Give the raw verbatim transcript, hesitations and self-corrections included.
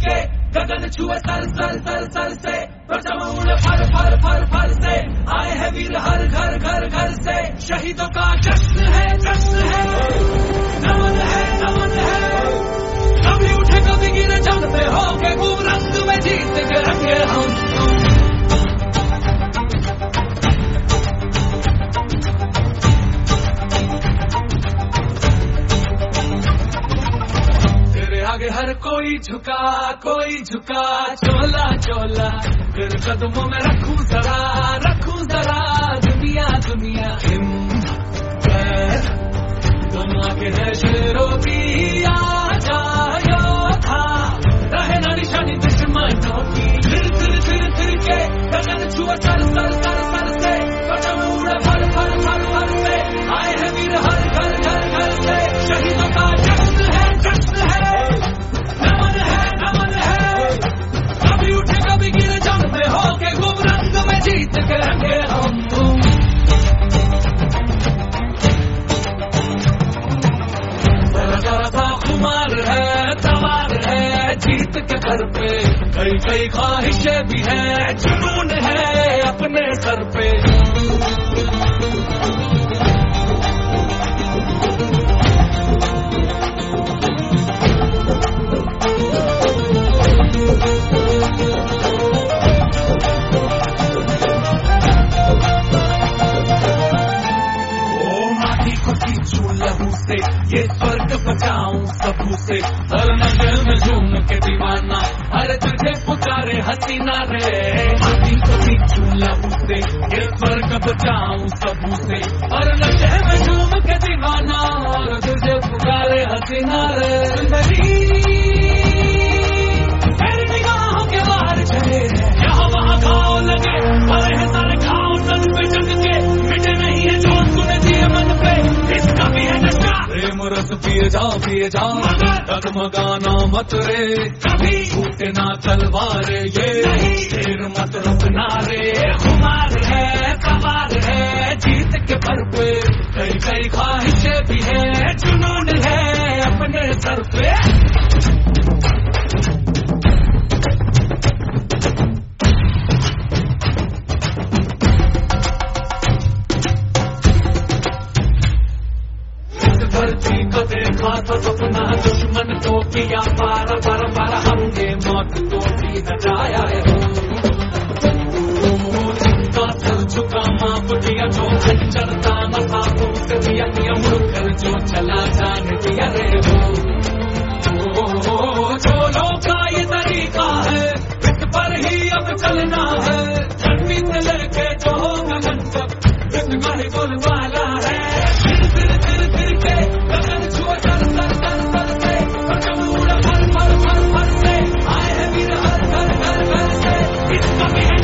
के गगन छुए sir sir sir sir से, परचम उड़े फर फर फर फर से, आए हैं वीर हर घर घर घर से, शहीदों का जश्न है जश्न है, नमन है नमन है, कभी उठे कभी गिरे जंग पे होके खूब रंग में जीत के रंगे हम। आगे हर कोई झुका कोई झुका, चोला चोला फिर कदमों में रखूं जरा रखूं जरा, दुनिया दुनिया तुम आगे है शेरों की आ जाओ था, रहे ना निशानी दुश्मनों की, फिर फिर फिर फिर के गगन छुए सर सर सर सर से, परचम उड़े फर फर फर फर से, आए हैं वीर हर घर घर घर से, शहीदों का जश्न है जश्न है, नमन है नमन है, कभी उठे कभी गिरे जंग में होके खूब रंग में जीत के रंगे हम। जरा जरा सा खुमार है सवार है जीत के घर पे, कई कई ख्वाहिशें भी है जुनून है अपने सर पे, लहू से ये स्वर्ग बचाऊं सबू से, हर नजर में झूम के दीवाना अरे तुझे पुकारे हसीना रे, माटी को पीछू लहू से ये स्वर्ग बचाऊं सबू से, हर नजर में झूम के दीवाना और तुझे पुकारे हसीना रे, मेरी निगाहों के बाहर चले यहाँ वहाँ घाव लगे, भरे हैं सारे घाव तन पे जग के, मिटे नहीं है जो तूने दिए मन पे, इसका भी है नशा, प्रेम रस पिए जाओ पिए जाओ, डगमगाना मत रे कभी, छूटे ना तलवार ये शेर मत रुकना रे, खुमार है सवार है जीत के पर पे, कई कई ख्वाहिशें भी है जुनून है अपने सर पे। धरती को देखा तो सपना दुश्मन को किया पार पर पर, हमने मौत को भी नचाया है, जिनका सर झुका माफ दिया जो खंजर था मसाफों से दिया नियम मुड़कर जो चला जाने दिया रे वो, चोलों का ये तरीका है इस पर ही अब चलना है, ठंडी से लेके जो होगा गगन तक इतना ही बोल वाला है, फिर फिर फिर फिर के गगन छुए सर सर सर सर से, परचम उड़े फर फर फर फर से, आए हैं वीर हर घर घर घर से, इसका भी